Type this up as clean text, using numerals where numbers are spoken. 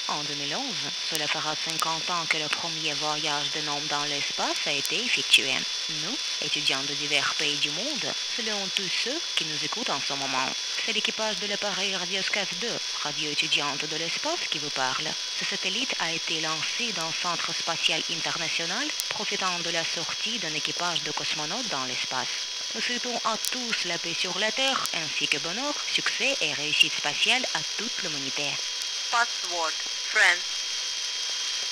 En 2011, cela fera 50 ans que le premier voyage d'un homme dans l'espace a été effectué. Nous, étudiants de divers pays du monde, selon tous ceux qui nous écoutent en ce moment, c'est l'équipage de l'appareil Radioscaf 2, radio étudiante de l'espace, qui vous parle. Ce satellite a été lancé dans le Centre spatial international, profitant de la sortie d'un équipage de cosmonautes dans l'espace. Nous souhaitons à tous la paix sur la Terre, ainsi que bonheur, succès et réussite spatiale à toute l'humanité. Password, friends.